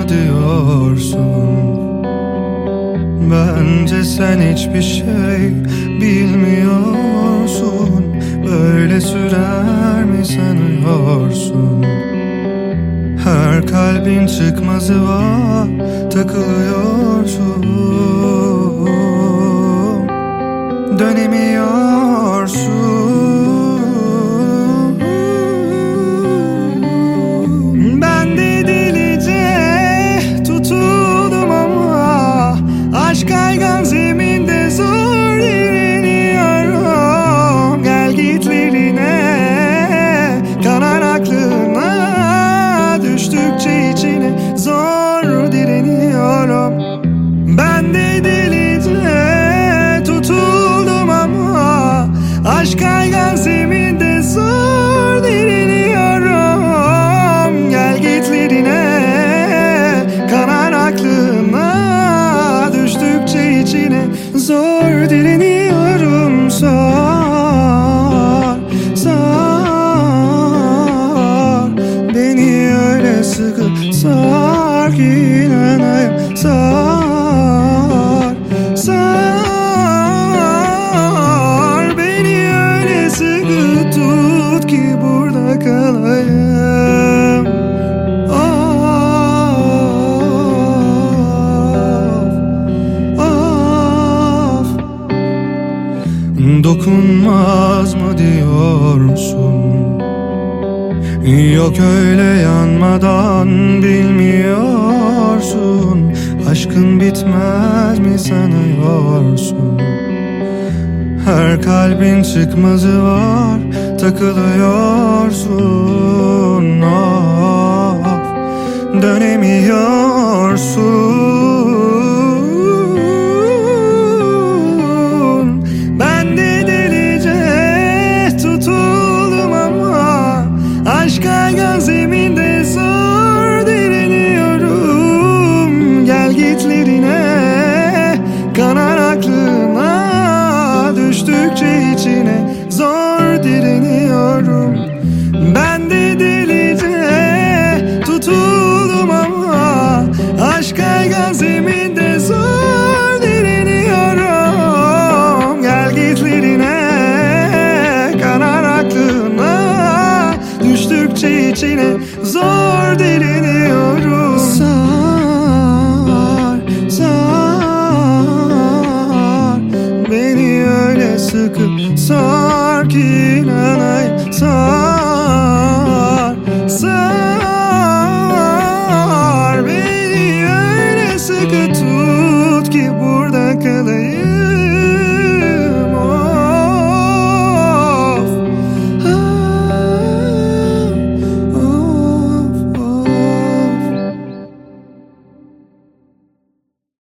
diyorsun. Bence sen hiçbir şey bilmiyorsun. Böyle sürer mi sanıyorsun? Her kalbin çıkmazı var, takılıyorsun. Dönemiyorsun. Ben de delice tutuldum ama aşk kaygan zeminde zor direniyorum. Gel gitlerine, kanar aklına, düştükçe içine zor direniyorum. Ben de delice tutuldum ama aşk kaygan zeminde zor direniyorum. Gel gitlerine, kanar aklına, düştükçe içine zor direniyorum. Sar, sar beni öyle sıkı, sar ki inanayım. Sar, sar beni öyle sıkı tut ki burada kalayım. Of, of. Dokunmaz mı diyorsun? Yok öyle yanmadan bilmiyorsun. Aşkın bitmez mi sanıyorsun? Her kalbin çıkmazı var, takılıyorsun. Of, dönemiyorsun. Ben de delice tutuldum ama aşk kaygan zeminde zor direniyorum. Gel gitlerine, kanar aklına, düştükçe içine zor direniyorum. Ben de delice tutuldum ama aşk kaygan zeminde zor direniyorum. Gel gitlerine, kanar aklına, düştükçe içine zor direniyorum. Sar, sar beni öyle sıkı, sar ki inanayım. Sar, sar beni öyle sıkı tut ki burada kalayım.